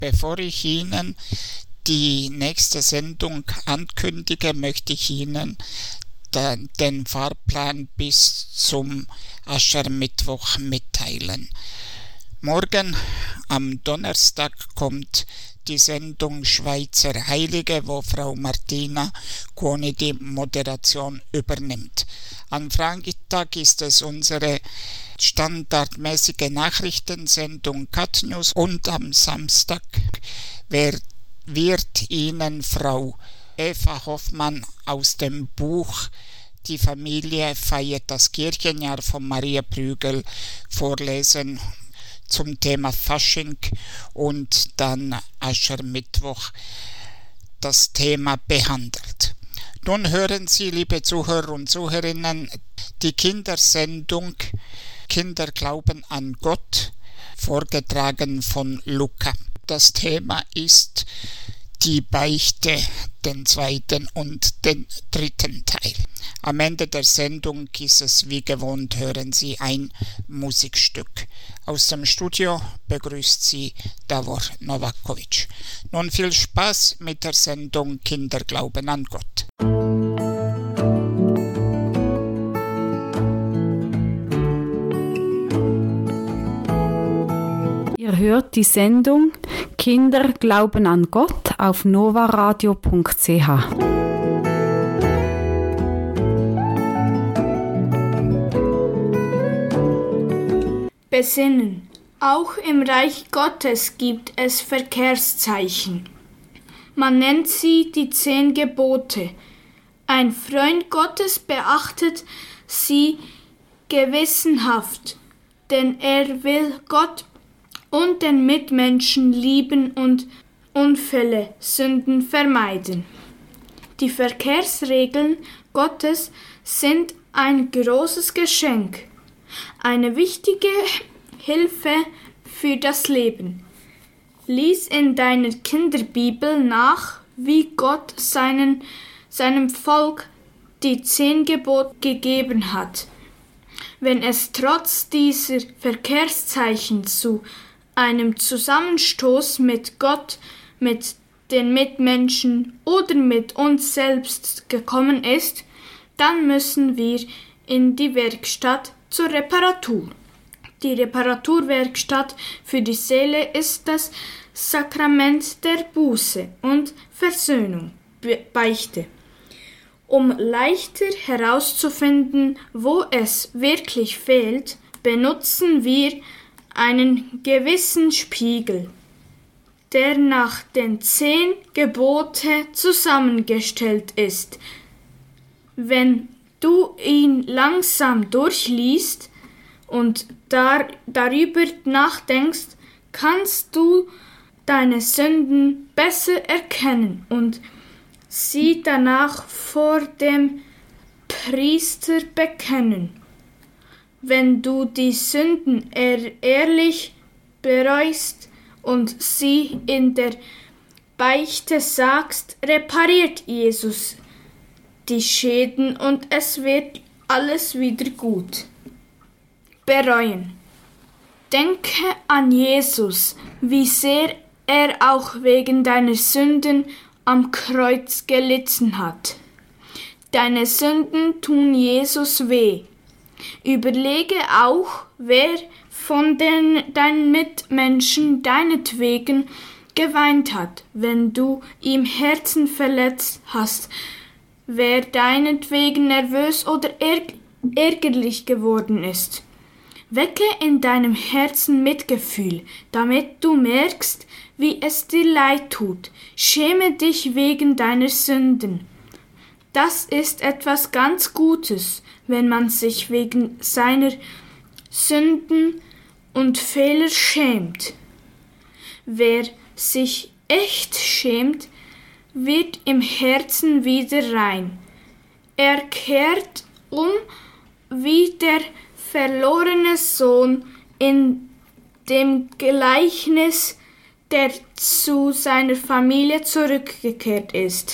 Bevor ich Ihnen die nächste Sendung ankündige, möchte ich Ihnen den Fahrplan bis zum Aschermittwoch mitteilen. Morgen am Donnerstag kommt die Sendung Schweizer Heilige, wo Frau Martina Cuoni die Moderation übernimmt. Am Freitag ist es unsere standardmäßige Nachrichtensendung Cut News und am Samstag wird Ihnen Frau Eva Hoffmann aus dem Buch Die Familie feiert das Kirchenjahr von Maria Prügel vorlesen zum Thema Fasching und dann Aschermittwoch das Thema behandelt. Nun hören Sie, liebe Zuhörer und Zuhörerinnen, die Kindersendung Kinder glauben an Gott, vorgetragen von Luca. Das Thema ist die Beichte, den zweiten und den dritten Teil. Am Ende der Sendung ist es wie gewohnt, hören Sie ein Musikstück. Aus dem Studio begrüßt Sie Davor Novakovic. Nun viel Spaß mit der Sendung Kinder glauben an Gott. Ihr hört die Sendung Kinder glauben an Gott auf novaradio.ch. Besinnen. Auch im Reich Gottes gibt es Verkehrszeichen. Man nennt sie die 10 Gebote. Ein Freund Gottes beachtet sie gewissenhaft, denn er will Gott und den Mitmenschen lieben und Unfälle, Sünden vermeiden. Die Verkehrsregeln Gottes sind ein großes Geschenk, eine wichtige Hilfe für das Leben. Lies in deiner Kinderbibel nach, wie Gott seinem Volk die 10 Gebote gegeben hat. Wenn es trotz dieser Verkehrszeichen zu einem Zusammenstoß mit Gott, mit den Mitmenschen oder mit uns selbst gekommen ist, dann müssen wir in die Werkstatt zur Reparatur. Die Reparaturwerkstatt für die Seele ist das Sakrament der Buße und Versöhnung, Beichte. Um leichter herauszufinden, wo es wirklich fehlt, benutzen wir einen gewissen Spiegel, der nach den 10 Gebote zusammengestellt ist. Wenn du ihn langsam durchliest und darüber nachdenkst, kannst du deine Sünden besser erkennen und sie danach vor dem Priester bekennen. Wenn du die Sünden ehrlich bereust und sie in der Beichte sagst, repariert Jesus die Schäden und es wird alles wieder gut. Bereuen. Denke an Jesus, wie sehr er auch wegen deiner Sünden am Kreuz gelitten hat. Deine Sünden tun Jesus weh. Überlege auch, wer von deinen Mitmenschen deinetwegen geweint hat, wenn du ihm Herzen verletzt hast, wer deinetwegen nervös oder ärgerlich geworden ist. Wecke in deinem Herzen Mitgefühl, damit du merkst, wie es dir leid tut. Schäme dich wegen deiner Sünden. Das ist etwas ganz Gutes, wenn man sich wegen seiner Sünden und Fehler schämt. Wer sich echt schämt, wird im Herzen wieder rein. Er kehrt um wie der verlorene Sohn in dem Gleichnis, der zu seiner Familie zurückgekehrt ist.